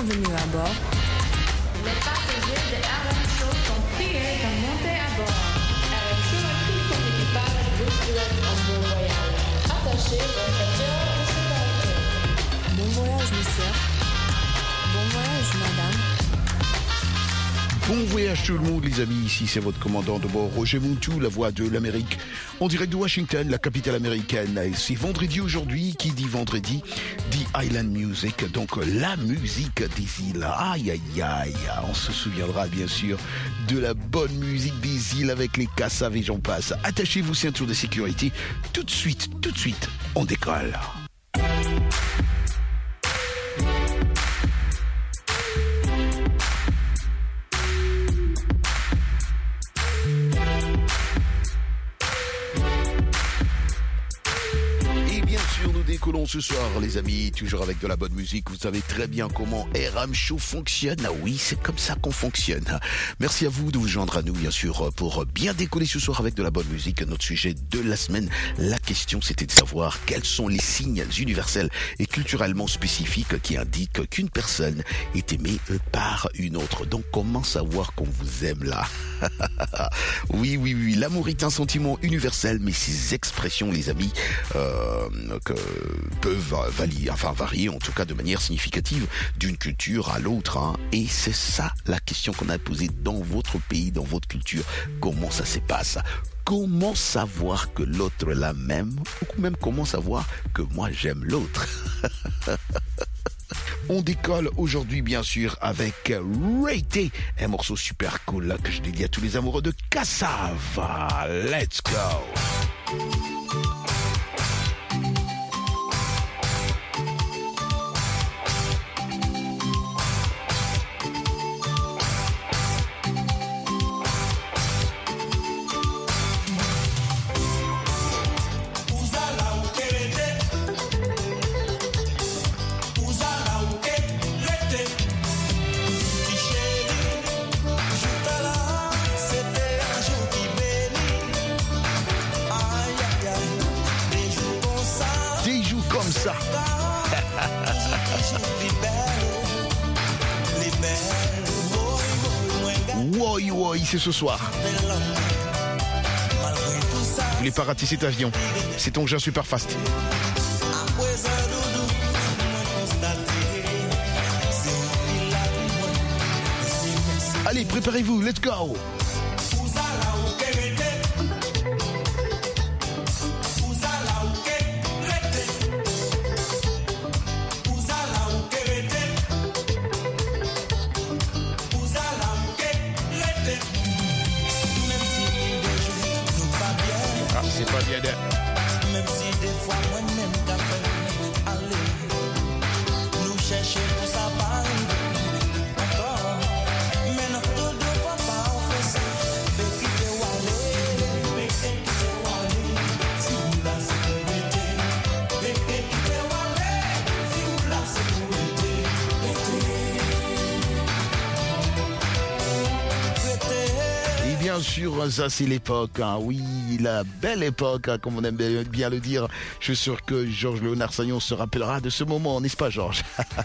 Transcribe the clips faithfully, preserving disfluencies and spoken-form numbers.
Bienvenue à bord. Les passagers de R M Show sont priés de monter à bord. R M Show et tout son équipage vous souhaitent un bon voyage. Attachez vos ceintures de sécurité. Bon voyage, monsieur. Bon voyage, madame. Bon voyage tout le monde les amis, ici c'est votre commandant de bord Roger Muntu, la voix de l'Amérique, en direct de Washington, la capitale américaine. Et c'est vendredi aujourd'hui, qui dit vendredi, dit Island Music, donc la musique des îles. Aïe aïe aïe, on se souviendra bien sûr de la bonne musique des îles avec les cassaves et j'en passe. Attachez vos ceintures de sécurité, tout de suite, tout de suite, on décolle. Décollons ce soir les amis, toujours avec de la bonne musique. Vous savez très bien comment R M Show fonctionne. Ah oui, c'est comme ça qu'on fonctionne. Merci à vous de vous joindre à nous bien sûr pour bien décoller ce soir avec de la bonne musique. Notre sujet de la semaine, la question c'était de savoir quels sont les signes universels et culturellement spécifiques qui indiquent qu'une personne est aimée par une autre. Donc comment savoir qu'on vous aime là? Oui, oui, oui, l'amour est un sentiment universel, mais ces expressions les amis euh, que peuvent varier, enfin varier en tout cas de manière significative d'une culture à l'autre, hein. Et c'est ça la question qu'on a posée dans votre pays, dans votre culture. Comment ça se passe? Comment savoir que l'autre l'a même, ou même comment savoir que moi j'aime l'autre? On décolle aujourd'hui bien sûr avec Raté, un morceau super cool là que je dédie à tous les amoureux de cassave. Let's go. Woy woy, c'est ce soir. Vous voulez pas rater cet avion? C'est ton engin super fast. Allez, préparez-vous, let's go. C'est pas bien d'être. Même si des fois moi-même t'as fait aller, nous chercher pour ça pas encore. Mais non, tout ne va pas en faire ça. Béki te walé, béki te walé, si vous la sécurité. Béki te walé, si vous la sécurité. Et bien sûr, ça c'est l'époque, hein. Oui, la belle époque, hein, comme on aime bien le dire. Je suis sûr que Georges Léonard Sagnon se rappellera de ce moment, n'est-ce pas Georges?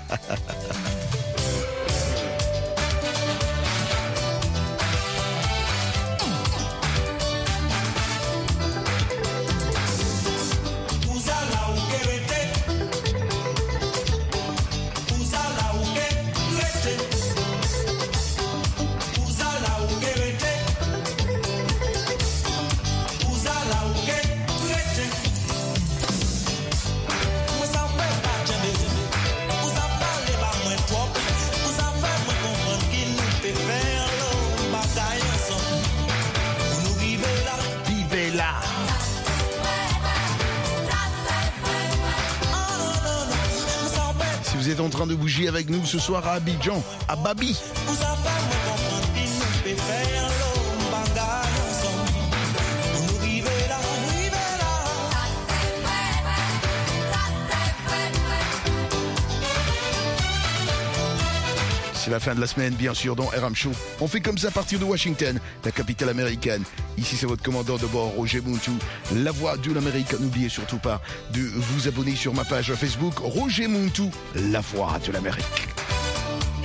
Vous êtes en train de bouger avec nous ce soir à Abidjan, à Babi. C'est la fin de la semaine, bien sûr, dans R M Show. On fait comme ça à partir de Washington, la capitale américaine. Ici, c'est votre commandant de bord, Roger Muntu, la voix de l'Amérique. N'oubliez surtout pas de vous abonner sur ma page Facebook, Roger Muntu, la voix de l'Amérique.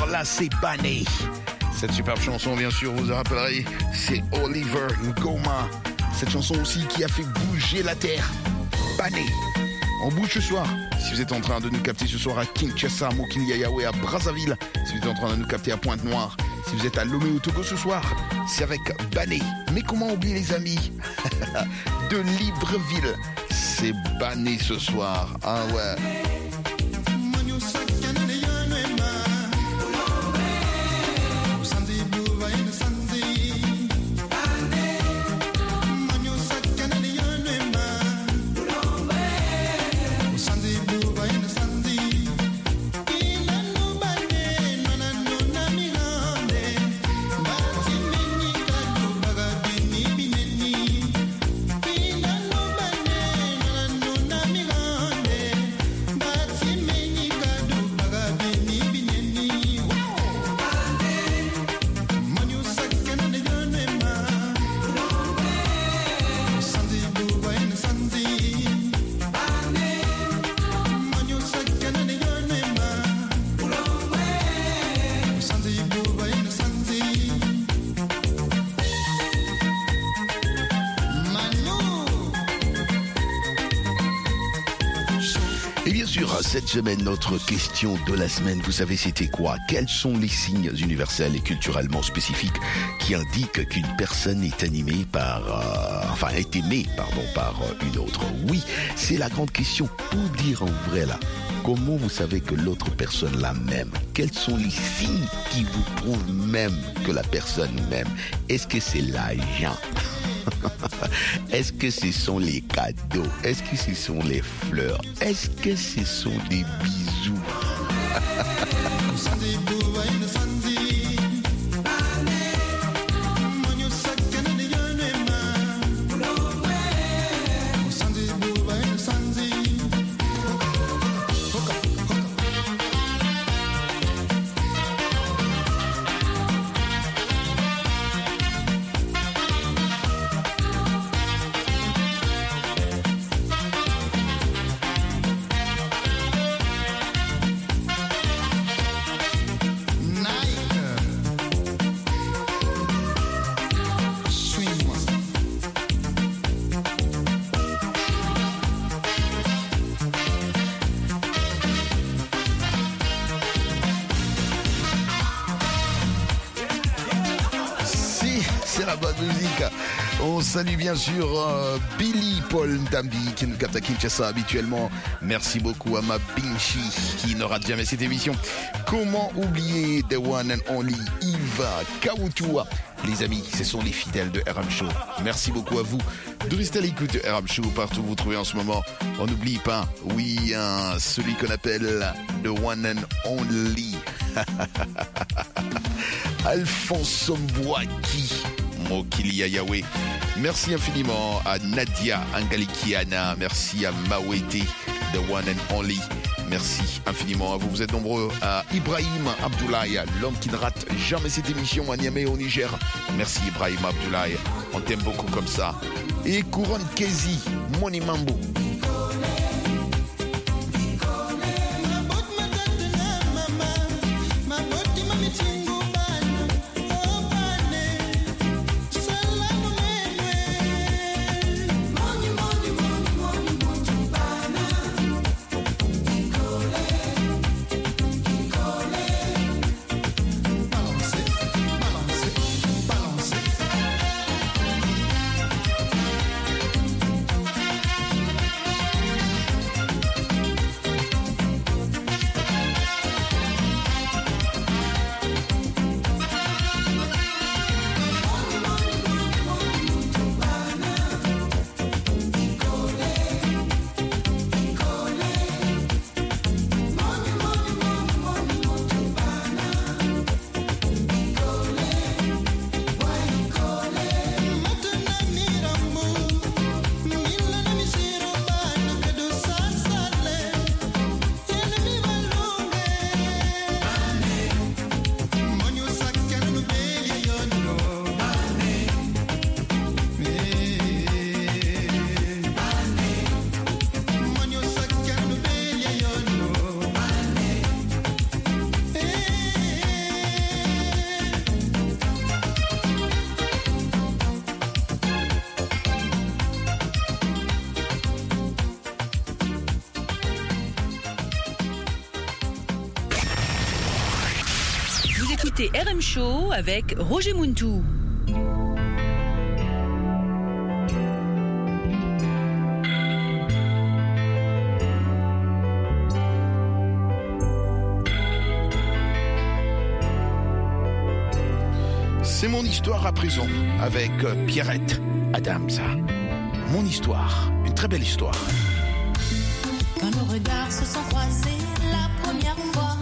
sûr, là, c'est Bané. Cette superbe chanson, bien sûr, vous vous rappellerez, c'est Oliver Ngoma. Cette chanson aussi qui a fait bouger la terre. Bané. On bouge ce soir. Si vous êtes en train de nous capter ce soir à Kinshasa, Mokili-Yayaoué, à Brazzaville, si vous êtes en train de nous capter à Pointe-Noire, si vous êtes à Lomé au Togo ce soir, c'est avec Bané. Mais comment oublier les amis de Libreville? C'est Bané ce soir. Ah ouais. Cette semaine, notre question de la semaine, vous savez c'était quoi? Quels sont les signes universels et culturellement spécifiques qui indiquent qu'une personne est animée par, euh, enfin est aimée, pardon, par une autre? Oui, c'est la grande question. Pour dire en vrai là, comment vous savez que l'autre personne la m'aime? Quels sont les signes qui vous prouvent même que la personne m'aime? Est-ce que c'est l'argent? Est-ce que ce sont les cadeaux? Est-ce que ce sont les fleurs? Est-ce que ce sont des bisous? On salue bien sûr euh, Billy Paul Ndambi qui nous capte à Kinshasa habituellement. Merci beaucoup à ma Binchi qui ne rate jamais cette émission. Comment oublier The One and Only Yves Kawutua? Les amis, ce sont les fidèles de R M Show. Merci beaucoup à vous de rester à l'écoute de R M Show partout où vous trouvez en ce moment. On n'oublie pas, oui, hein, celui qu'on appelle The One and Only Alphonse Mbouaki. Mokili-Yayaoué. Merci infiniment à Nadia Angalikiana. Merci à Mawete, The One and Only. Merci infiniment à vous. Vous êtes nombreux. À Ibrahim Abdoulaye, l'homme qui ne rate jamais cette émission à Niamey au Niger. Merci Ibrahim Abdoulaye. On t'aime beaucoup comme ça. Et Couronne Kezi, Moni Mambo. écoutez R M Show avec Roger Muntu. C'est mon histoire à présent avec Pierrette Adams. Mon histoire, une très belle histoire. Quand nos regards se sont croisés la première fois,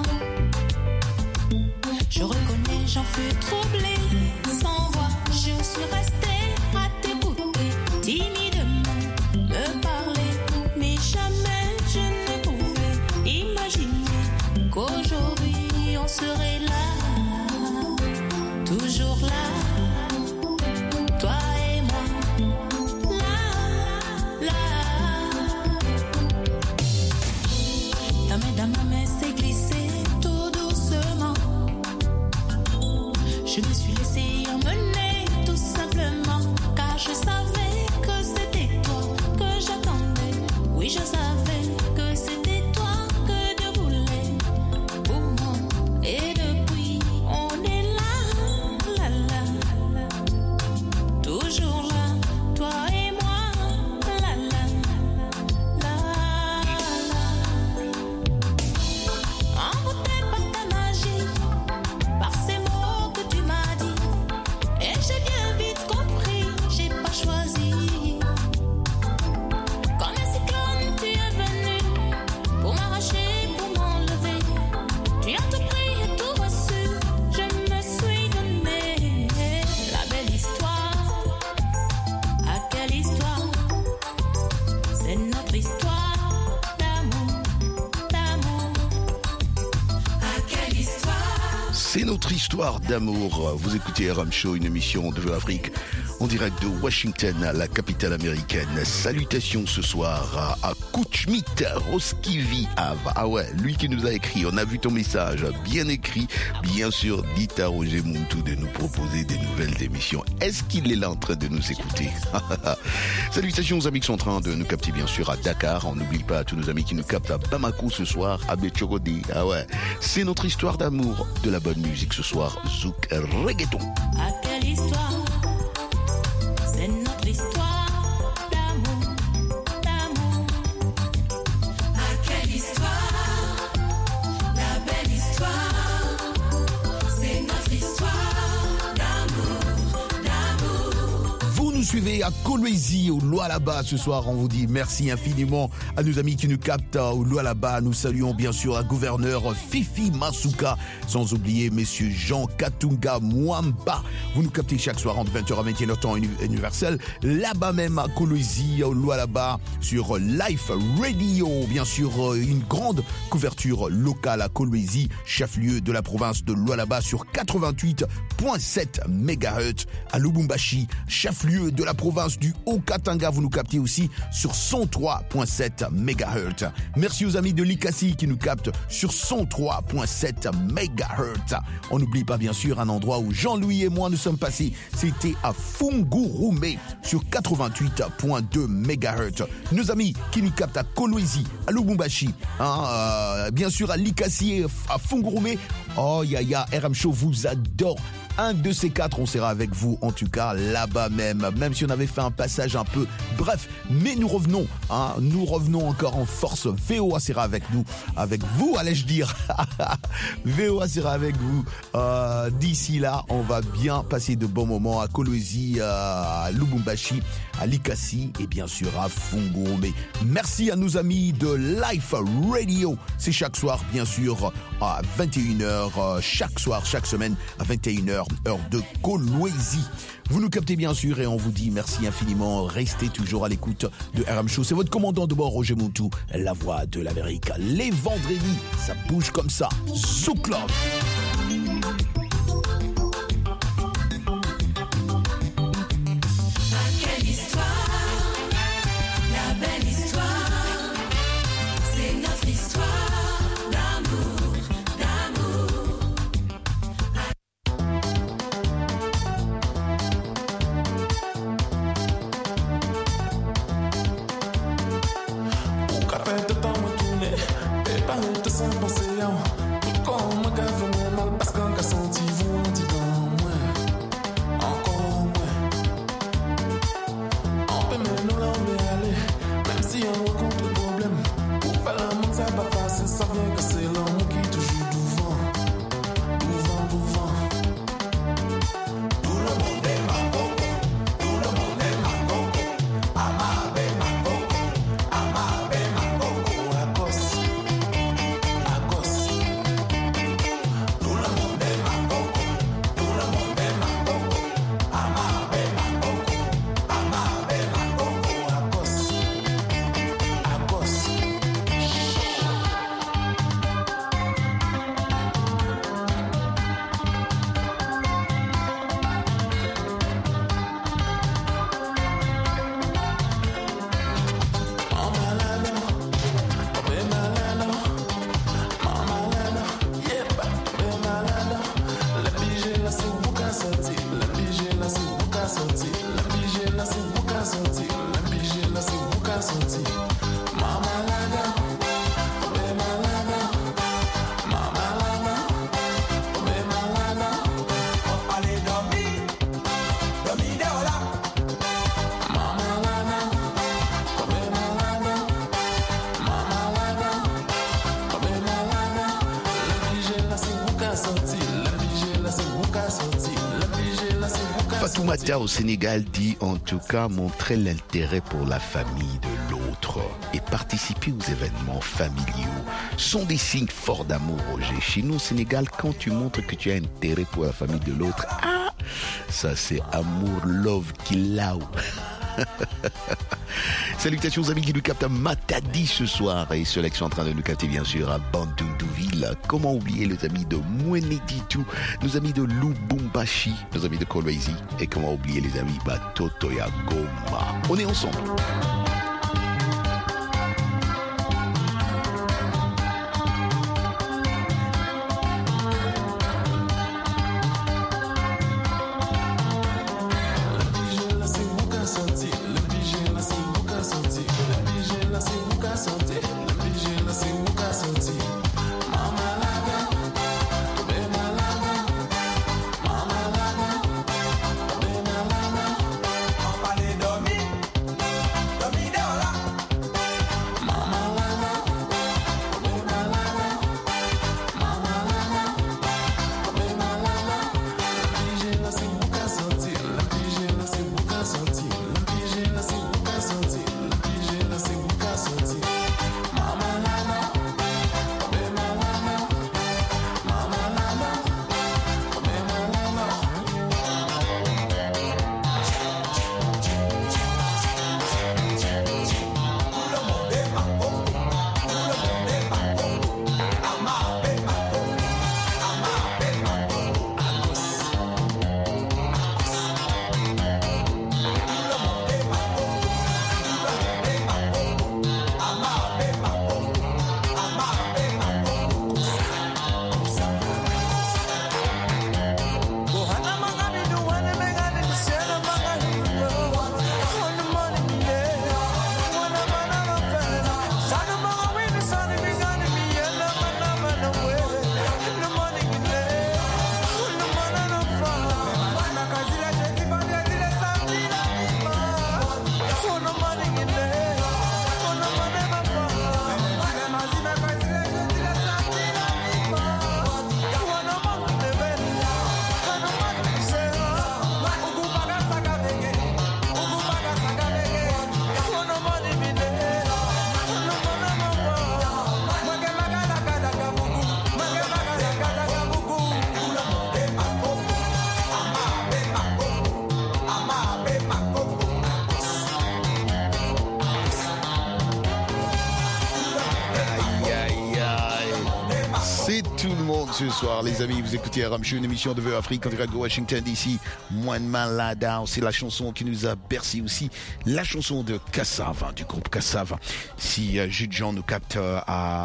je reconnais, j'en fus troublée, sans voix, je suis restée à t'écouter, timidement me parler, mais jamais je ne pouvais imaginer qu'aujourd'hui on serait là, toujours là, toi et moi, là, là. Ta main dans ma main s'est glissée tout doucement. Je me suis laissée emmener tout simplement, car je savais que c'était toi que j'attendais. Oui, je savais que c'était toi que Dieu voulait pour moi. Et depuis, on est là, là, là, toujours là, toi et moi, là, là, là, là. Envoûté par ta magie, par ces mots que tu m'as dit, et j'ai bien vite compris, j'ai pas choisi. Comme un cyclone, tu es venu pour m'arracher, pour m'enlever. Tu as tout pris et tout reçu, je me suis donné. La belle histoire, ah quelle histoire, c'est notre histoire d'amour, d'amour. Ah quelle histoire. C'est notre histoire d'amour. Vous écoutez R M Show, une émission de l'Afrique en direct de Washington, la capitale américaine. Salutations ce soir à, à Kouchmit Roskivi Ava. Ah ouais, lui qui nous a écrit. On a vu ton message, bien écrit. Bien sûr, dites à Roger Muntu de nous proposer des nouvelles émissions. Est-ce qu'il est là en train de nous écouter? Salutations aux amis qui sont en train de nous capter, bien sûr, à Dakar. On n'oublie pas tous nos amis qui nous captent à Bamako ce soir, à Betchorodi. Ah ouais, c'est notre histoire d'amour, de la bonne musique ce soir. Zouk Reggaeton. Ah quelle histoire, c'est notre histoire d'amour, d'amour. Ah quelle histoire, la belle histoire, c'est notre histoire d'amour, d'amour. Vous nous suivez à Kolwezi, au Lualaba ce soir. On vous dit merci infiniment à nos amis qui nous captent au Lualaba. Nous saluons bien sûr un gouverneur Fifi Masuka, sans oublier messieurs Jean Katunga Mwamba. Vous nous captez chaque soir entre vingt heures à vingt et une heures temps universel, là-bas même à Kolwezi, au Lualaba, sur Life Radio. Bien sûr, une grande couverture locale à Kolwezi, chef-lieu de la province de Lualaba, sur quatre-vingt-huit virgule sept mégahertz. À Lubumbashi, chef-lieu de la province du Haut-Katanga, vous nous captez aussi sur cent trois virgule sept mégahertz. Merci aux amis de Likasi qui nous captent sur cent trois virgule sept mégahertz. On n'oublie pas bien sûr un endroit où Jean-Louis et moi nous sommes passés. C'était à Fungurume sur quatre-vingt-huit virgule deux mégahertz. Nos amis qui nous captent à Kolwezi, à Lubumbashi, hein, euh, bien sûr à Likasi et à Fungurume. Oh ya ya, R M Show vous adore. Un de ces quatre, on sera avec vous, en tout cas, là-bas même, même si on avait fait un passage un peu bref, mais nous revenons, hein, nous revenons encore en force. V O A sera avec nous, avec vous, allais-je dire. V O A sera avec vous. Euh, d'ici là, on va bien passer de bons moments à Kolwezi, à Lubumbashi, à Likasi et bien sûr à Fungurume. Merci à nos amis de Life Radio. C'est chaque soir, bien sûr, à vingt et une heures, chaque soir, chaque semaine, à vingt et une heures, heure de Kolwezi. Vous nous captez bien sûr et on vous dit merci infiniment. Restez toujours à l'écoute de R M Show. C'est votre commandant de bord, Roger Muntu, la voix de l'Amérique. Les vendredis, ça bouge comme ça. Zouk Love. Sans penser, tout comme un gars fait mon mal parce qu'un gars senti vous. Fatoumata au Sénégal dit en tout cas montrer l'intérêt pour la famille de l'autre et participer aux événements familiaux sont des signes forts d'amour, Roger. Chez nous au Sénégal, quand tu montres que tu as intérêt pour la famille de l'autre, ah, ça c'est amour, love, kilao. Salutations aux amis qui nous captent à Matadi ce soir et ceux qui sont en train de nous capter bien sûr à Bandundouville. Comment oublier les amis de Mweneditu, nos amis de Lubumbashi, nos amis de Kolwezi et comment oublier les amis Batotoya Goma. On est ensemble. Ce soir, les amis, vous écoutez Aram Show, une émission de Vœux Afrique en direct de Washington D C. Moine Malada, c'est la chanson qui nous a bercé aussi, la chanson de Cassava, du groupe Cassava. Si euh, Jude Jean nous capte euh,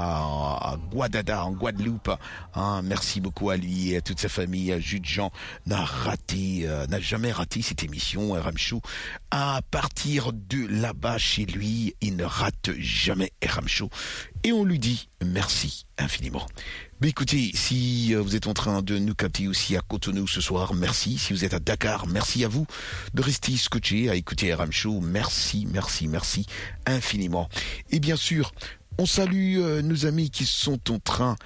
à, à Guadada, en Guadeloupe, hein, merci beaucoup à lui et à toute sa famille. Jude Jean n'a raté, euh, n'a jamais raté cette émission Aram Show. À partir de là-bas, chez lui, il ne rate jamais Aram Show. Et on lui dit merci infiniment. Mais écoutez, si vous êtes en train de nous capter aussi à Cotonou ce soir, merci. Si vous êtes à Dakar, merci à vous de rester scotché à écouter Aram Show. Merci, merci, merci infiniment. Et bien sûr, on salue euh, nos amis qui sont en train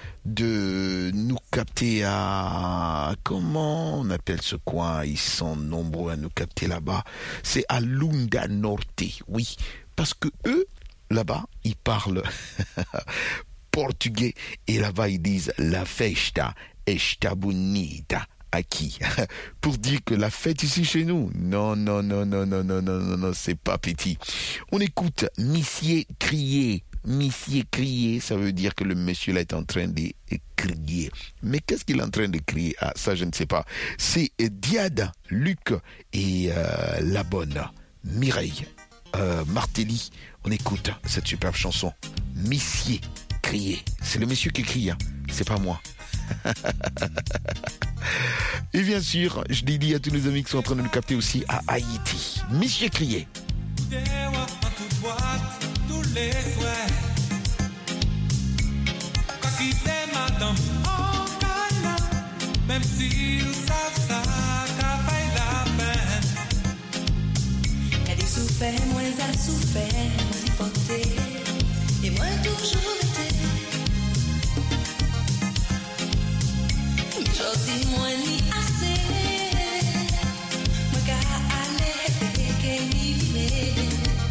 de nous capter à... Comment on appelle ce coin? Ils sont nombreux à nous capter là-bas. C'est à Lunda Norte, oui. Parce que eux, là-bas, ils parlent portugais et là-bas ils disent la festa está bonita aqui pour dire que la fête ici chez nous, non non non non non non non non non c'est pas petit. On écoute Monsieur crier, Monsieur crier, ça veut dire que le monsieur là est en train de crier. Mais qu'est-ce qu'il est en train de crier? Ah, ça je ne sais pas. C'est Diada, Luc et euh, la bonne Mireille euh, Martelly. On écoute cette superbe chanson Monsieur crier. C'est le monsieur qui crie, hein. C'est pas moi. Et bien sûr, je dédie à tous nos amis qui sont en train de nous capter aussi à Haïti. Monsieur crier. Deu a tanto boato les souhaits. Quoi quitter madame en câlin, même si nous savons ça, t'as failli la peine. Elle est souffert, moi elle a souffert, moi s'y porté, et moi toujours été. Aujourd'hui, moi ni assez, moi qu'à aller, et qu'elle y vivait.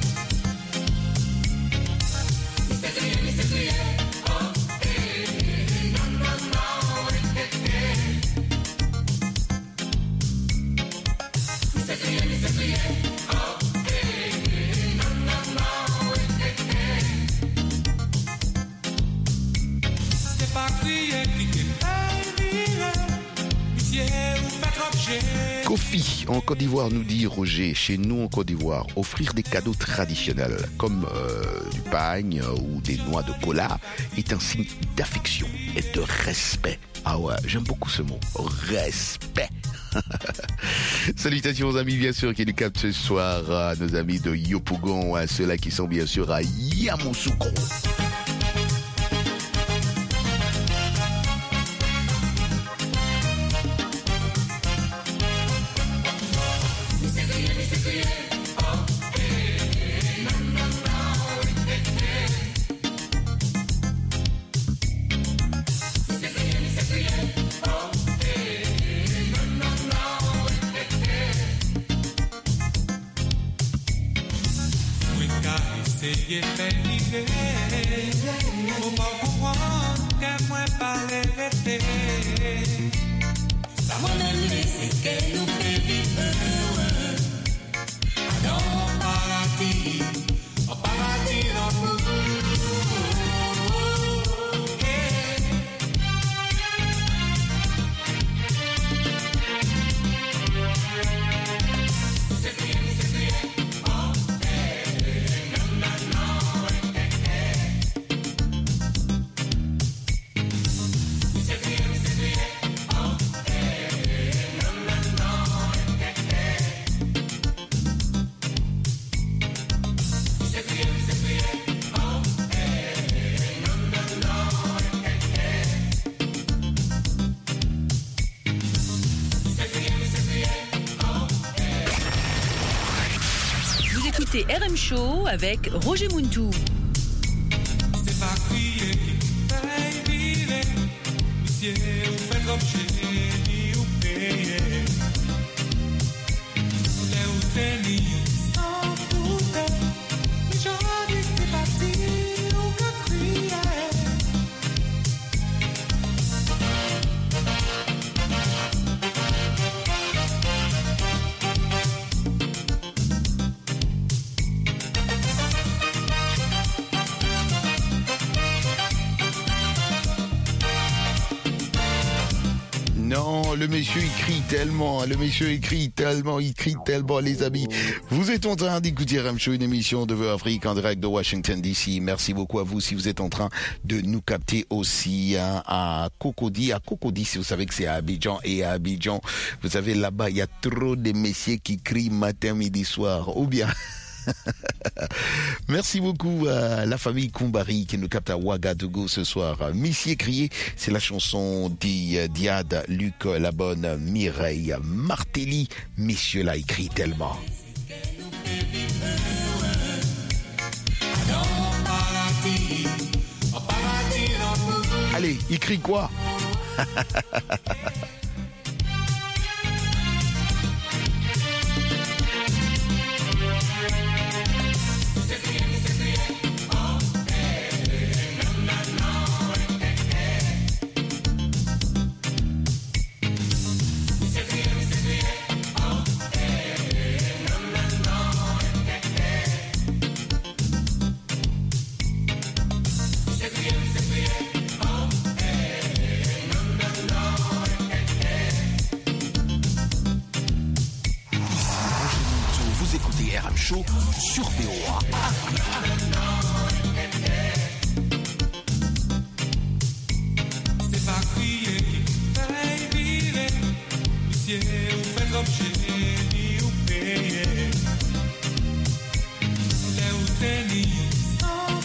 C'est crié, c'est crié, oh, eh, non, non, non, eh, eh, eh. C'est crié, c'est crié, oh, eh, non, non, non, eh, eh, eh. C'est pas crier qui Kofi en Côte d'Ivoire nous dit Roger, chez nous en Côte d'Ivoire, offrir des cadeaux traditionnels comme euh, du pagne ou des noix de cola est un signe d'affection et de respect. Ah ouais, j'aime beaucoup ce mot, respect. Salutations aux amis bien sûr qui nous captent ce soir, à nos amis de Yopougon, à ceux-là qui sont bien sûr à Yamoussoukro. Écoutez R M Show avec Roger Muntou. C'est pas crier qui fait vivre, monsieur, vous faites l'objet, vous payez. Les ou tennis, sans doute, mais j'aurais dit que c'est parti, ou que crier. Non, le monsieur il crie tellement, le monsieur il crie tellement, il crie tellement les amis. Vous êtes en train d'écouter R M Show, une émission de Voix Afrique en direct de Washington D C. Merci beaucoup à vous si vous êtes en train de nous capter aussi hein, à Cocody. À Cocody, si vous savez que c'est à Abidjan et à Abidjan, vous savez là-bas il y a trop de messieurs qui crient matin, midi, soir. Ou bien... Merci beaucoup à la famille Koumbari qui nous capte à Ouagadougou ce soir. Messieurs crié, c'est la chanson d'Iad, Luc Labonne, Mireille Martelly. Messieurs là, ils crient tellement. Allez, ils crient quoi? Show sur V O A. C'est pas crier qui fait vivre, monsieur, vous faites l'objet, vous payez. Les ou tennis, sans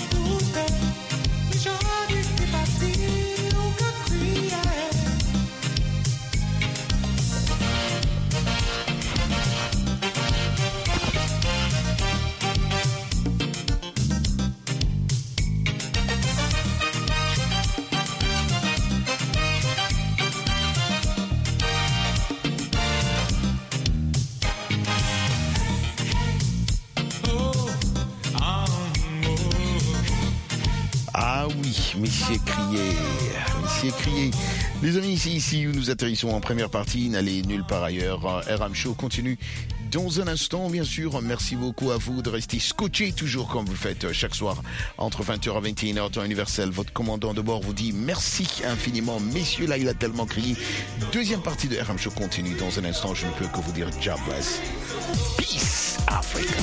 oui, Messieurs crié, Messieurs crié. Les amis, ici, ici où nous atterrissons en première partie, n'allez nulle part ailleurs. R M Show continue dans un instant, bien sûr. Merci beaucoup à vous de rester scotchés, toujours comme vous le faites chaque soir, entre vingt heures et vingt et une heures, temps universel. Votre commandant de bord vous dit merci infiniment. Messieurs, là, il a tellement crié. Deuxième partie de R M Show continue dans un instant. Je ne peux que vous dire God bless. Peace, Africa.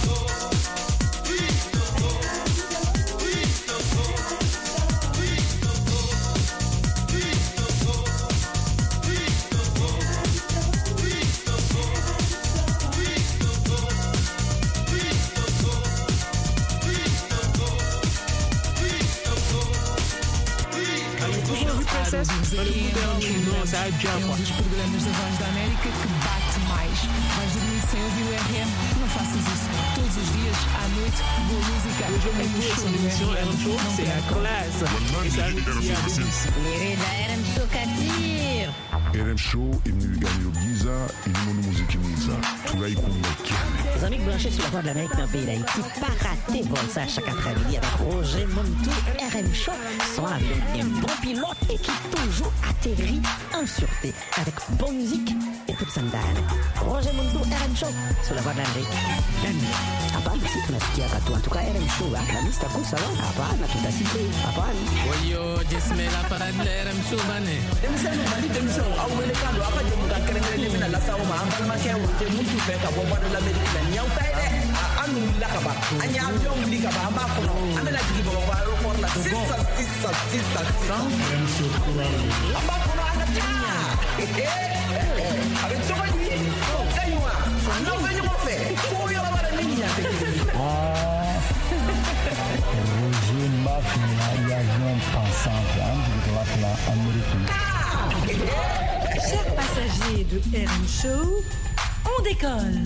É um dos programas da Voz da América que bate mais. Vais dormir sem ouvir o R M? Não faças isso. Todos os dias, à noite, boa música. É no show do R M. Não c'est la classe. Et ça nous dit à vous. Les da R M Show Katir. R M Show imnigano byiza irimo n'umuziki mwiza turayikunda cyane. Les amis branchés sur la Voix de l'Amérique dans le pays d'Haïti, pas rater bon ça chaque après-midi avec Roger Montou, R M Show, sont avec un bon pilote et qui toujours atterrit en sûreté avec bonne musique et toute sa dalle. Roger Montou, R M Show, sur la Voix de l'Amérique. Hapana, si tunasikia katu. En tout cas, R M Show, la lista kusa, hapana, tutasikia, hapana. Oyo, jesme la parade de R M Show, bane. Démission, mali démission. Au Mélécano, après de mouga kerengere de mina la saoma, ambalma ke wote mutu fe ka bo de l'Amérique la nyau taide. Anu la kaba, anya avion li kaba amba kono. Amela digi bo ba aéroport la six six six six. Amba kono ana tia. Eh eh. Avec toi lui, kaywa. Non venez mo fe. Ko yo ba la ligne. Ah. Roger Mafia, avion pensant de la américaine. Chers passagers de R M Show, on décolle.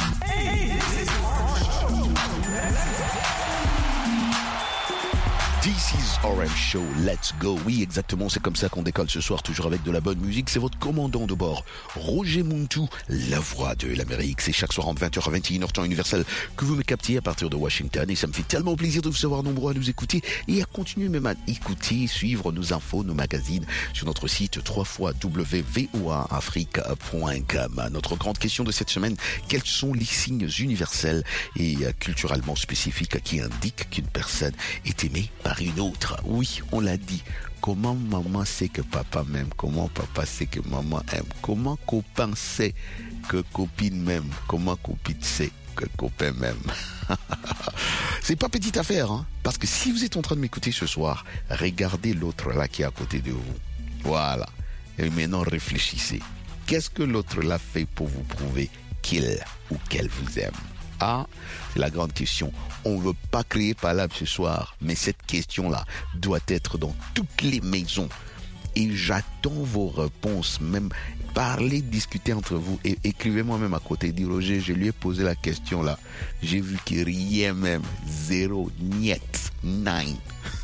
This is R M Show, let's go. Oui, exactement, c'est comme ça qu'on décolle ce soir, toujours avec de la bonne musique. C'est votre commandant de bord, Roger Montou, la voix de l'Amérique. C'est chaque soir entre vingt heures et vingt et une heures, temps universel, que vous me captiez à partir de Washington. Et ça me fait tellement plaisir de vous savoir nombreux à nous écouter et à continuer même à écouter, suivre nos infos, nos magazines sur notre site w w w point v o a afrique point com. Notre grande question de cette semaine, quels sont les signes universels et culturellement spécifiques qui indiquent qu'une personne est aimée par une autre? Oui, on l'a dit. Comment maman sait que papa m'aime? Comment papa sait que maman aime? Comment copain sait que copine m'aime? Comment copine sait que copain m'aime? C'est pas petite affaire, hein? Parce que si vous êtes en train de m'écouter ce soir, regardez l'autre là qui est à côté de vous. Voilà. Et maintenant réfléchissez. Qu'est-ce que l'autre là fait pour vous prouver qu'il ou qu'elle vous aime? Ah, c'est la grande question. On ne veut pas créer palabre ce soir, mais cette question-là doit être dans toutes les maisons. Et j'attends vos réponses, même parlez, discutez entre vous et écrivez-moi même à côté. Dis Roger, je lui ai posé la question là. J'ai vu qu'il riait même. Zéro, niet, nine.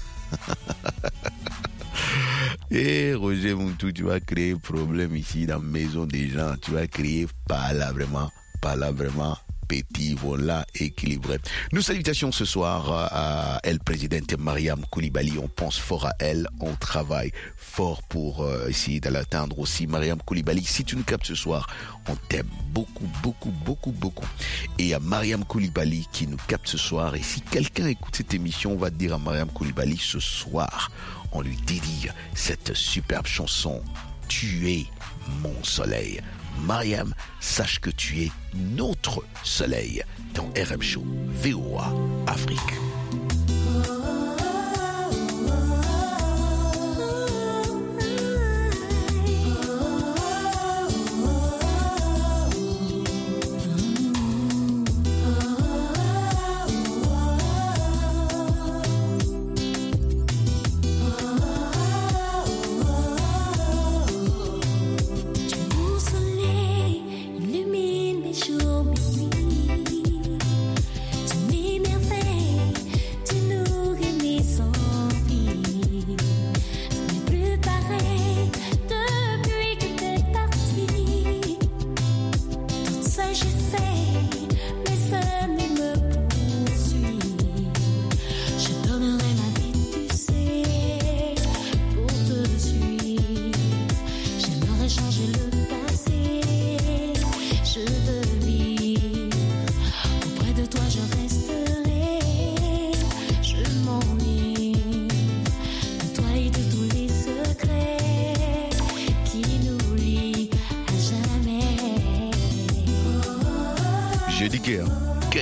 Et Roger Montou, tu vas créer problème ici dans la maison des gens. Tu vas créer palabrement, palabrement. Petit, voilà, équilibré. Nos salutations ce soir à elle, présidente Mariam Koulibaly. On pense fort à elle, on travaille fort pour euh, essayer de l'atteindre aussi. Mariam Koulibaly, si tu nous captes ce soir, on t'aime beaucoup, beaucoup, beaucoup, beaucoup. Et à Mariam Koulibaly qui nous capte ce soir. Et si quelqu'un écoute cette émission, on va dire à Mariam Koulibaly ce soir, on lui dédie cette superbe chanson, Tu es mon soleil. Mariam, sache que tu es notre soleil dans R M Show V O A Afrique. Illumine mes jours, mes nuits. Tu m'émerveilles.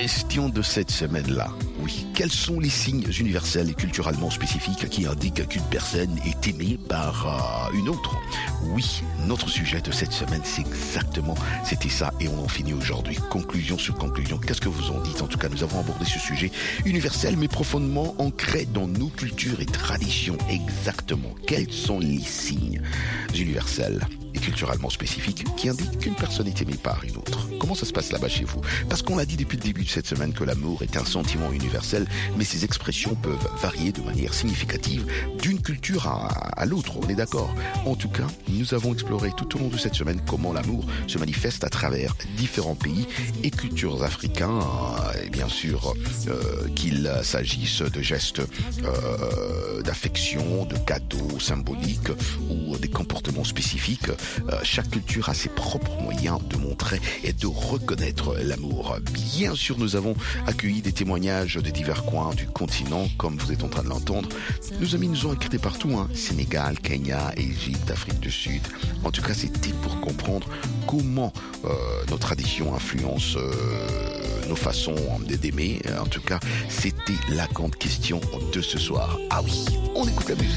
question de cette semaine-là. Oui, quels sont les signes universels et culturellement spécifiques qui indiquent qu'une personne est aimée par euh, une autre? Oui, notre sujet de cette semaine, c'est exactement, c'était ça, et on en finit aujourd'hui. Conclusion sur conclusion, qu'est-ce que vous en dites? En tout cas, nous avons abordé ce sujet universel, mais profondément ancré dans nos cultures et traditions. Exactement, quels sont les signes universels et culturellement spécifiques qui indiquent qu'une personne est aimée par une autre? Comment ça se passe là-bas chez vous? Parce qu'on a dit depuis le début de cette semaine que l'amour est un sentiment universel, mais ces expressions peuvent varier de manière significative d'une culture à, à l'autre, on est d'accord? En tout cas, nous avons exploré tout au long de cette semaine comment l'amour se manifeste à travers différents pays et cultures africains, et bien sûr euh, qu'il s'agisse de gestes euh, d'affection, de cadeaux symboliques ou des comportements spécifiques. Euh, chaque culture a ses propres moyens de montrer et de reconnaître l'amour. Bien sûr, nous avons accueilli des témoignages de divers coins du continent, comme vous êtes en train de l'entendre. Nos amis nous ont écrit partout, hein. Sénégal, Kenya, Égypte, Afrique du Sud. En tout cas, c'était pour comprendre comment euh, nos traditions influencent euh, nos façons d'aimer. En tout cas, c'était la grande question de ce soir. Ah oui, on écoute la musique.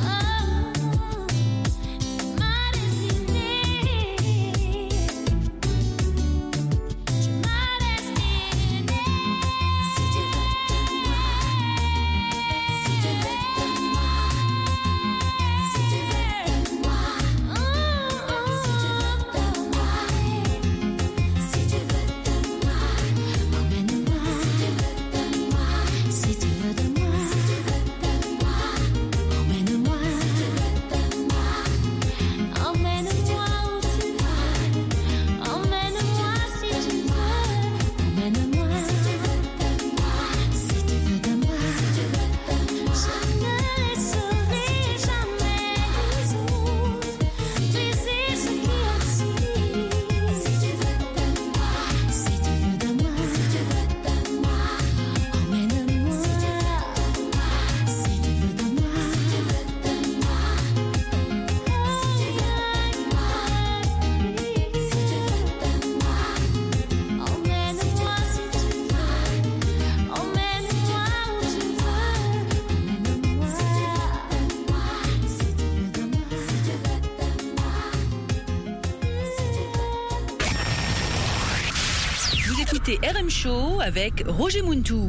R M Show avec Roger Muntou.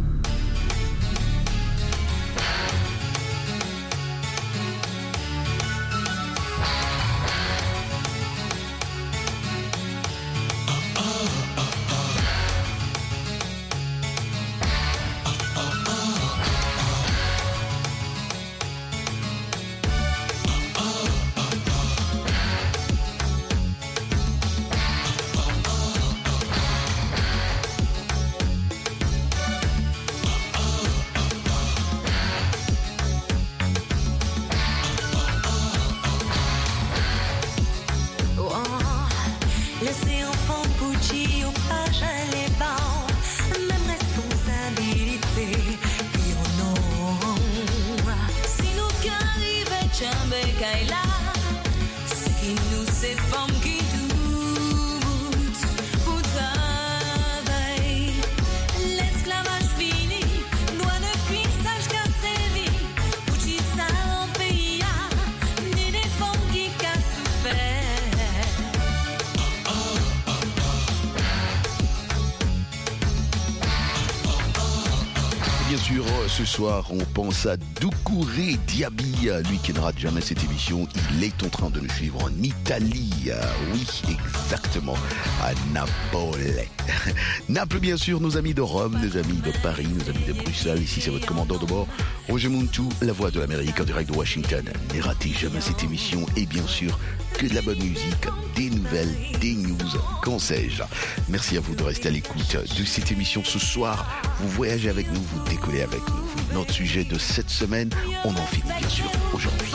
Ce soir, on pense à Doucouré Diaby, lui qui ne rate jamais cette émission. Il est en train de nous suivre en Italie. Oui, exactement, à Naples. Naples, bien sûr, nos amis de Rome, nos amis de Paris, nos amis de Bruxelles. Ici, c'est votre commandant de bord, Roger Muntou, la voix de l'Amérique en direct de Washington. Ne ratez jamais cette émission et bien sûr, que de la bonne musique, des nouvelles, des news, qu'en sais-je. Merci à vous de rester à l'écoute de cette émission ce soir. Vous voyagez avec nous, vous décollez avec nous. Notre sujet de cette semaine, on en finit bien sûr aujourd'hui.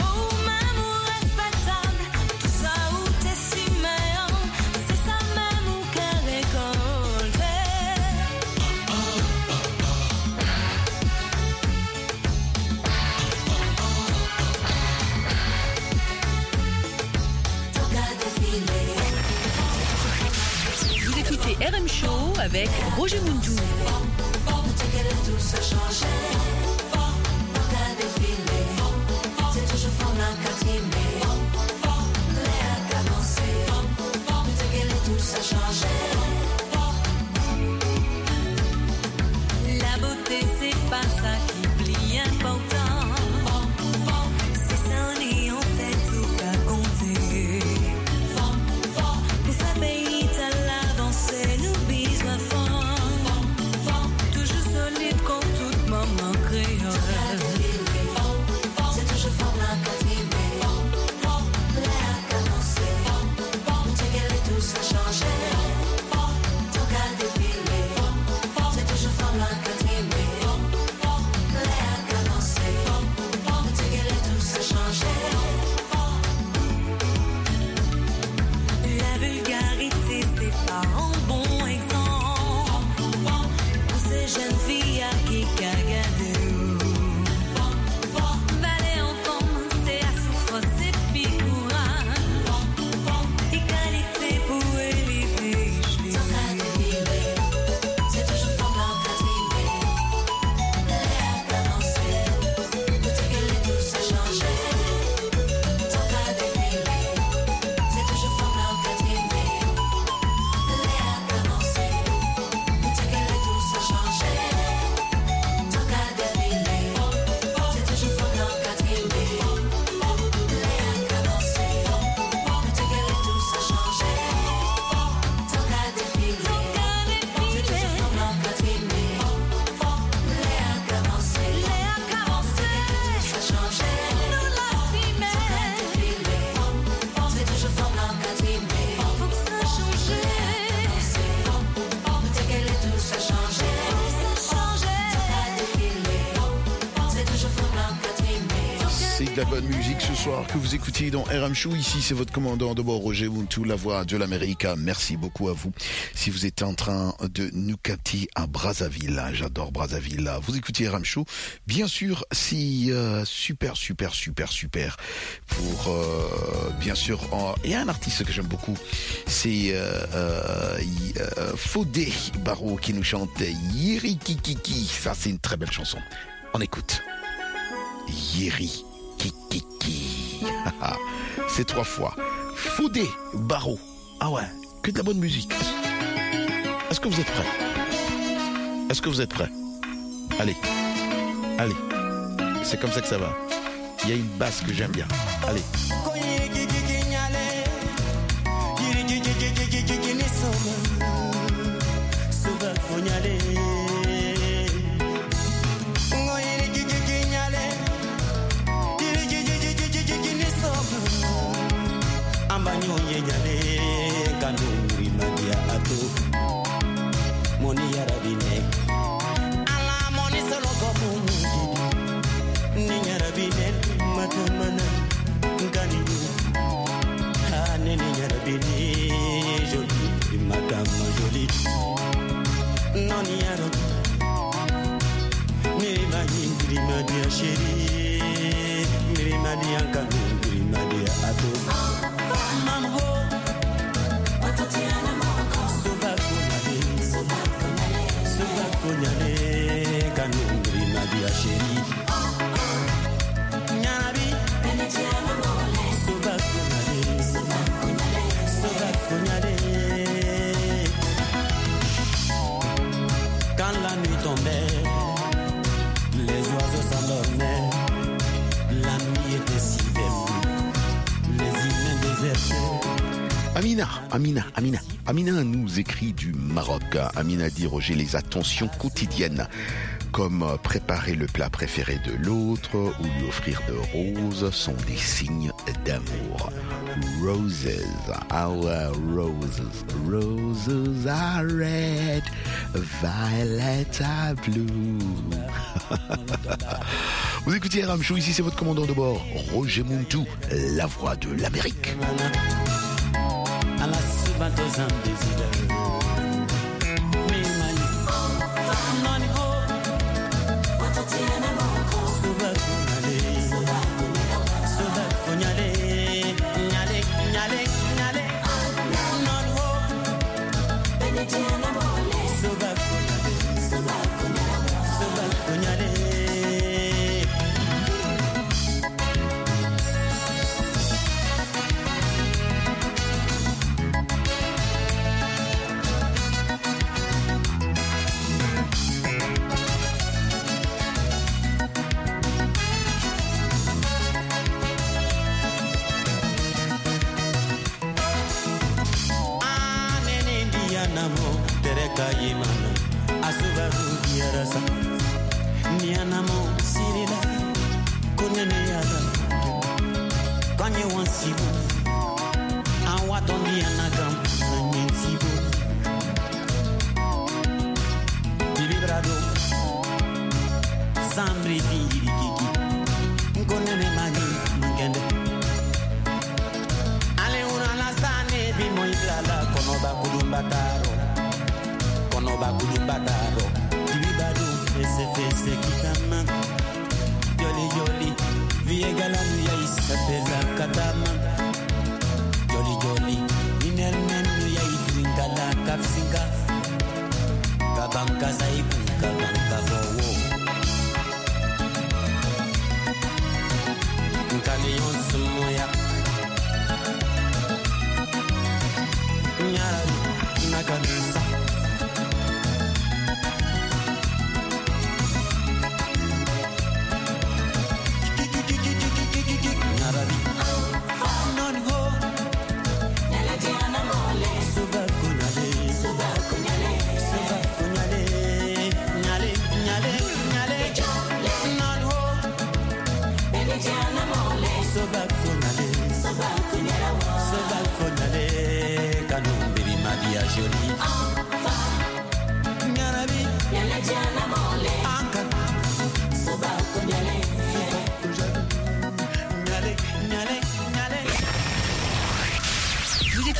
R M Show avec Roger Muntou. de la bonne musique ce soir que vous écoutez dans R M Show. Ici, c'est votre commandant de bord, Roger Muntu, la voix de l'Amérique. Merci beaucoup à vous. Si vous êtes en train de nous capter à Brazzaville, j'adore Brazzaville, vous écoutez R M Show. Bien sûr, c'est euh, super, super, super, super. Pour, euh, bien sûr, il y a un artiste que j'aime beaucoup. C'est euh, euh, euh, Fodé Barreau qui nous chante Yiri Kikiki. Ça, c'est une très belle chanson. On écoute. Yiri Kikiki. C'est trois fois. Fodé Barreau. Ah ouais, que de la bonne musique. Est-ce que vous êtes prêts? Est-ce que vous êtes prêts? Allez, allez. C'est comme ça que ça va. Il y a une basse que j'aime bien. Allez. Amina, Amina, Amina, Amina nous écrit du Maroc. Amina dit, Roger, les attentions quotidiennes, comme préparer le plat préféré de l'autre ou lui offrir de roses, sont des signes d'amour. Roses, our roses, roses are red, violets are blue. Vous écoutez R M Show, ici c'est votre commandant de bord, Roger Muntu, la voix de l'Amérique.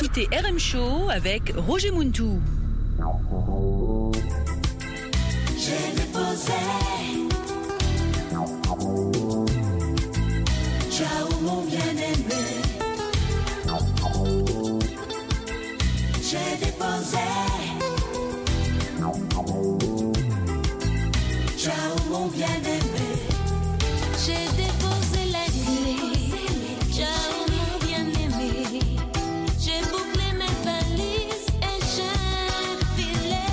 écoutez R M Show avec Roger Muntou. J'ai déposé. Ciao mon bien-aimé. J'ai déposé. Ciao mon bien-aimé. J'ai déposé la clé. Ciao mon bien-aimé. J'ai bouclé mes valises et j'ai filé.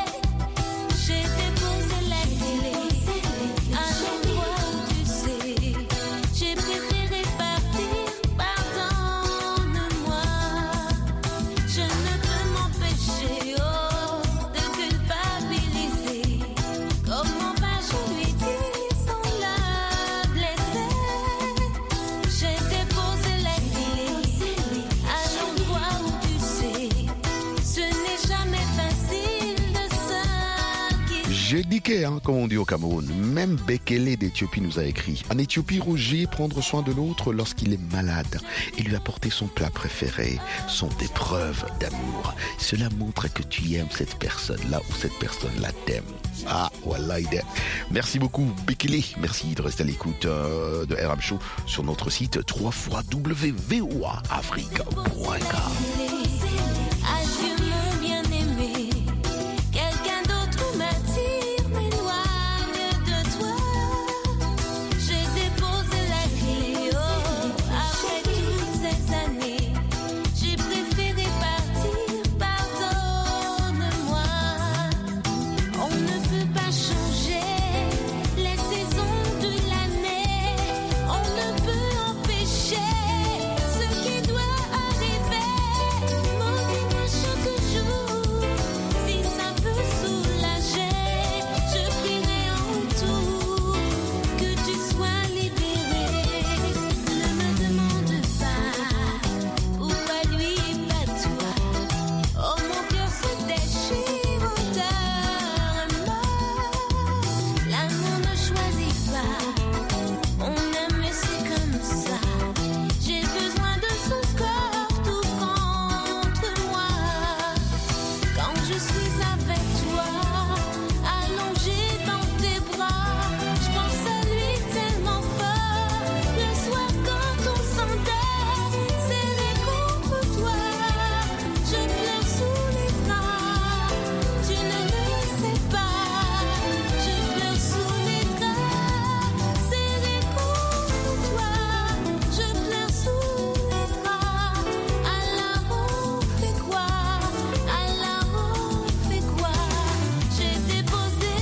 J'ai déposé la clé à l'endroit où tu sais. J'ai préféré partir, pardonne-moi. Je ne peux m'empêcher oh, de culpabiliser. Comment vas-je lui dire sans la blesser? J'ai déposé la clé à l'endroit où tu sais. Ce n'est jamais facile de se quitter. J'ai niqué, hein, comme on dit au Cameroun. Même Bekele d'Éthiopie nous a écrit. En Éthiopie, Roger, prendre soin de l'autre lorsqu'il est malade et lui apporter son plat préféré sont des preuves d'amour. Cela montre que tu aimes cette personne-là ou cette personne-là t'aime. Ah, voilà, il est. Merci beaucoup, Bekele. Merci de rester à l'écoute euh, de R M Show sur notre site w w w point v o a africa point com. Adieu mon bien-aimé. Quelqu'un d'autre m'attire, m'éloigne de toi. J'ai déposé la clé oh, après toutes ces années. J'ai préféré partir, pardonne-moi. On ne peut pas changer les saisons de l'année. On ne peut empêcher ce qui doit arriver. Maudit chaque jour, si ça peut soulager, je prierai en tout que tu sois libéré. Ne me demande pas pourquoi lui et pas toi. Oh mon cœur se déchire entièrement. L'amour ne choisit pas. On aime et c'est comme ça. J'ai besoin de son corps tout contre moi. Quand je suis avec toi, allongé dans tes bras, je pense à lui tellement fort. Le soir quand on s'endort, serré contre toi, je pleure sous les draps. Tu ne le sais pas, je pleure sous les draps. Serré contre toi, je pleure sous les draps. Alors on fait quoi? Alors on fait quoi? J'ai déposé,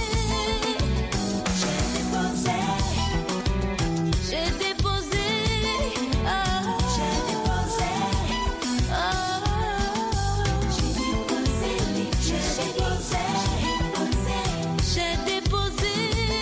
j'ai déposé, j'ai déposé, oh, j'ai déposé, oh, j'ai déposé, j'ai déposé, j'ai déposé,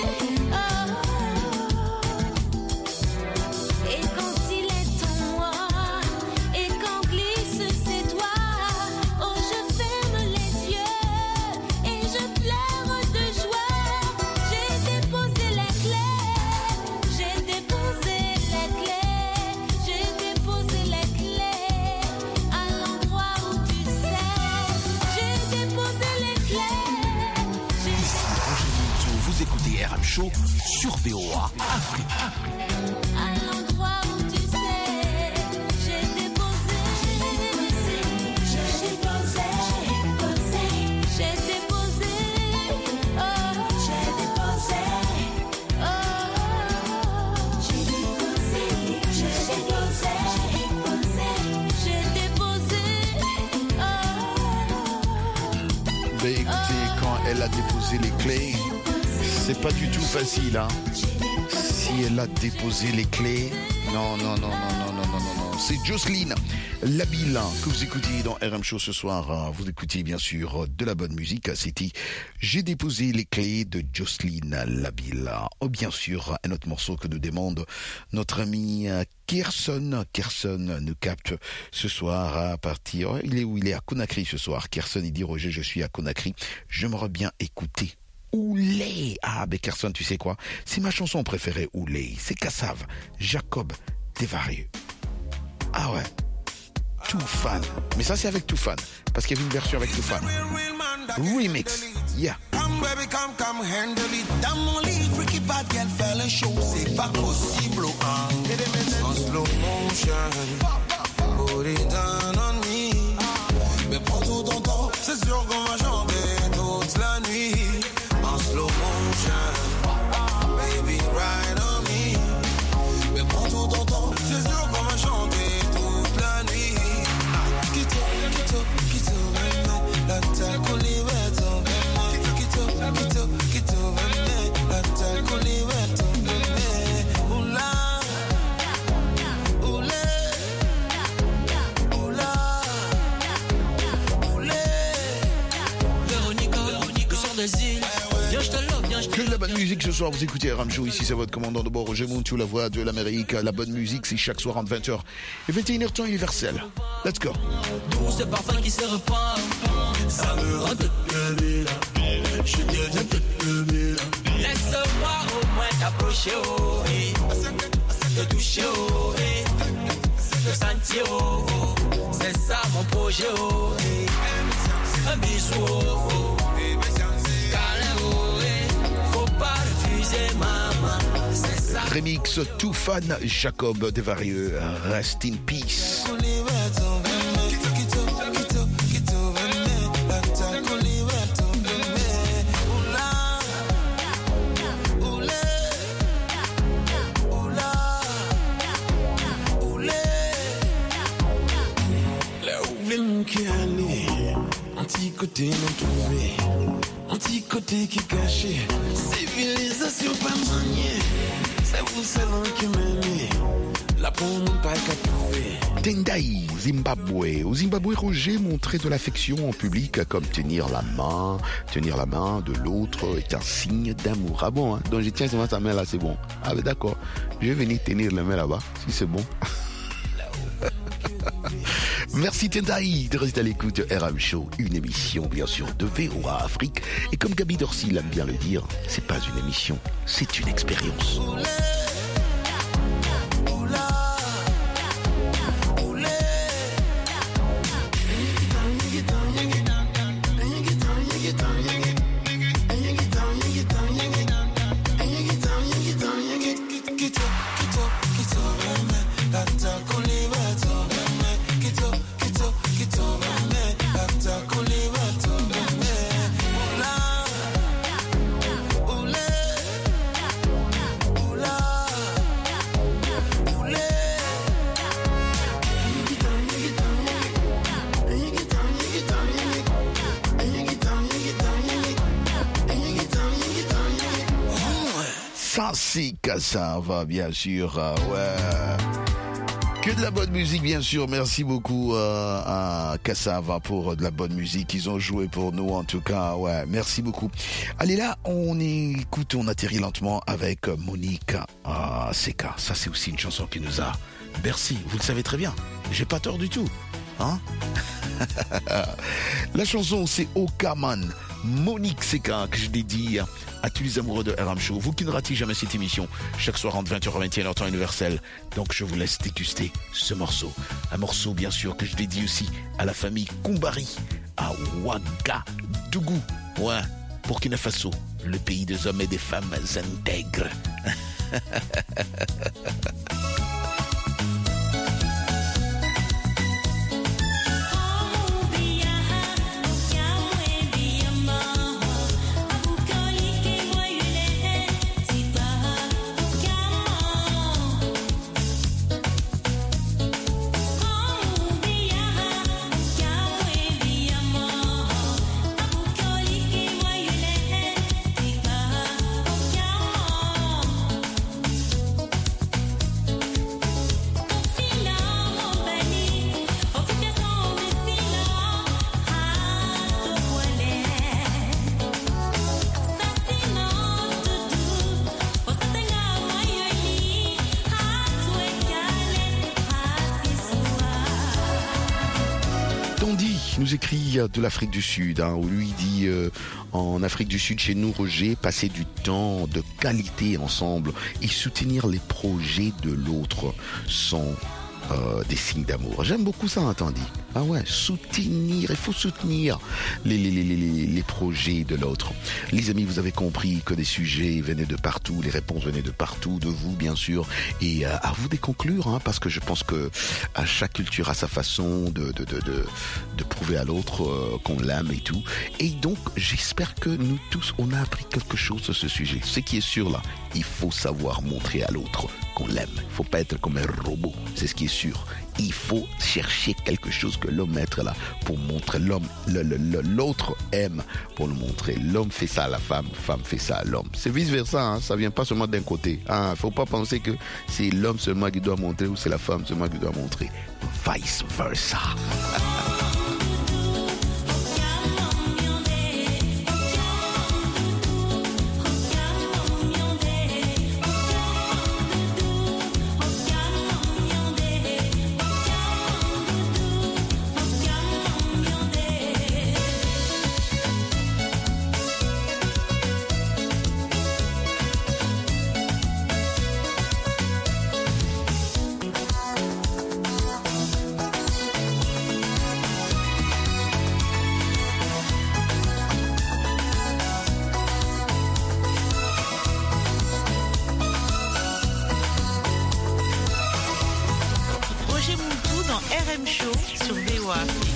oh. Et quand il est en moi, et quand glisse ses doigts, oh je ferme les yeux et je pleure de joie. J'ai déposé la clé, j'ai déposé la clé, j'ai déposé la clé à l'endroit où tu sais. J'ai déposé les clés. Ici Roger Muntou, vous écoutez R M Show sur V O A Africa. À l'endroit où tu sais, j'ai déposé, j'ai déposé, j'ai déposé, oh, j'ai déposé, oh, j'ai déposé, j'ai déposé, j'ai déposé, oh. Ben écoutez, quand elle a déposé les clés, c'est pas du tout facile, hein. Si elle a déposé les clés, non, non, non, non, non, non, non, non, non. C'est Jocelyne Labille que vous écoutez dans R M Show ce soir. Vous écoutez bien sûr de la bonne musique. C'était J'ai déposé les clés de Jocelyne Labille. Oh, bien sûr, un autre morceau que nous demande notre ami Kerson. Kerson nous capte ce soir à partir... Il est où? Il est à Conakry ce soir. Kerson, il dit Roger, je suis à Conakry. J'aimerais bien écouter Oulé. Ah, ben Kerson, tu sais quoi? C'est ma chanson préférée, Oulé. C'est Kassav, Jacob Desvarieux. Ah ouais. Toufan. Mais ça, c'est avec Toufan. Parce qu'il y avait une version avec Toufan. Remix. Yeah. Come baby, come, come, handle it. Dans mon lit, freaky bad girl, fais le show. C'est pas possible, hein. En slow motion. Put it down on me. Mais prends tout ton temps. C'est sûr qu'on va chanter toute la nuit. En slow motion. Baby, ride on me. Mais prends tout ton temps. C'est sûr qu'on va chanter toute la nuit. Quitte, quitte, quitte, la tête qu'on y met. Que de la bonne musique ce soir, vous écoutez R M Show, ici c'est votre commandant de bord Roger Montou, la voix de l'Amérique. La bonne musique c'est chaque soir entre vingt heures et vingt et une heures temps universel. Let's go. Douce parfum qui se reprend, ça me rend bébé là. Je deviens bébé là. Laisse-moi au moins t'approcher, oh, et te toucher, oh, et te sentir, oh, c'est ça mon projet, oh, et un bisou, oh, câlin, oh, et faut pas refuser, maman, c'est ça. Remix Toufan, Jacob Desvarieux, Rest in Peace. Anti-côté non trouvé, anti-côté qui caché, civilisation pas maniée, c'est vous seul qui m'aimez, la bombe pas qu'à trouver. Tendai, Zimbabwe. Au Zimbabwe, Roger montrait de l'affection en public, comme tenir la main. Tenir la main de l'autre est un signe d'amour. Ah bon, hein? Donc je tiens ta main là, c'est bon. Ah ben d'accord, je vais venir tenir la main là-bas, si c'est bon. Merci Tendai de rester à l'écoute de R M Show, une émission bien sûr de V O A Afrique. Et comme Gabi Dorcy l'aime bien le dire, c'est pas une émission, c'est une expérience. Ça c'est Cassava, bien sûr, euh, ouais. Que de la bonne musique, bien sûr. Merci beaucoup euh, à Cassava pour de la bonne musique. Ils ont joué pour nous, en tout cas, ouais. Merci beaucoup. Allez là, on écoute, on atterrit lentement avec Monique ah, Seka. Ça c'est aussi une chanson qui nous a bercé. Vous le savez très bien. J'ai pas tort du tout, hein. La chanson c'est Okaman. Monique Seka, que je dédie à tous les amoureux de R M Show. Vous qui ne ratez jamais cette émission, chaque soir entre vingt heures et vingt et une heures temps universel. Donc je vous laisse déguster ce morceau. Un morceau bien sûr que je dédie aussi à la famille Kumbari, à Ouagadougou. Ouais, Burkina Faso, le pays des hommes et des femmes intègres. Nous écrit de l'Afrique du Sud, hein, où lui dit euh, en Afrique du Sud, chez nous, Roger, passer du temps de qualité ensemble et soutenir les projets de l'autre sont euh, des signes d'amour. J'aime beaucoup ça, entendu. Ah ouais, soutenir, il faut soutenir les, les, les, les, les projets de l'autre. Les amis, vous avez compris que des sujets venaient de partout, les réponses venaient de partout, de vous bien sûr, et euh, à vous de conclure, hein, parce que je pense que à chaque culture a sa façon de, de, de, de, de prouver à l'autre euh, qu'on l'aime et tout. Et donc, j'espère que nous tous, on a appris quelque chose sur ce sujet. Ce qui est sûr là, il faut savoir montrer à l'autre qu'on l'aime. Il ne faut pas être comme un robot, c'est ce qui est sûr. Il faut chercher quelque chose que l'homme est là pour montrer. L'homme, le, le, le, l'autre aime pour le montrer. L'homme fait ça à la femme, femme fait ça à l'homme. C'est vice versa, hein, ça vient pas seulement d'un côté. Il hein, faut pas penser que c'est l'homme seulement qui doit montrer ou c'est la femme seulement qui doit montrer. Vice versa. R M Show sur V O A Afrique.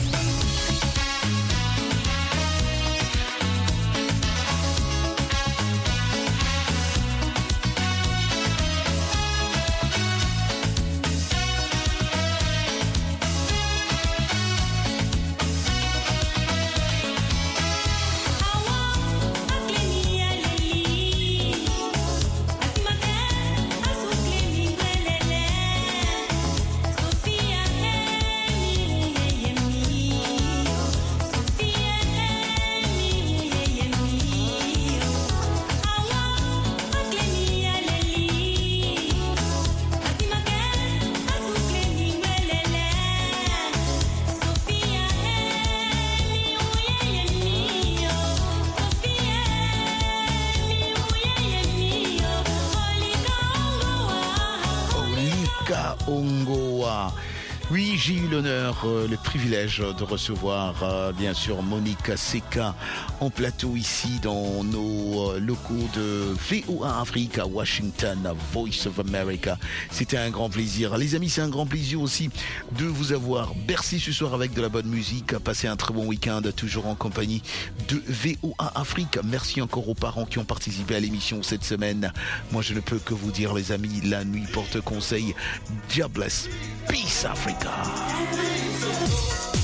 Ongoa. Oui, j'ai eu l'honneur, euh, le privilège de recevoir euh, bien sûr Monica Seka en plateau ici dans nos euh, locaux de V O A Afrique à Washington, à Voice of America. C'était un grand plaisir. Les amis, c'est un grand plaisir aussi de vous avoir bercé ce soir avec de la bonne musique. Passez un très bon week-end, toujours en compagnie de V O A Afrique. Merci encore aux parents qui ont participé à l'émission cette semaine. Moi, je ne peux que vous dire, les amis, la nuit porte conseil. God bless. Peace, Africa.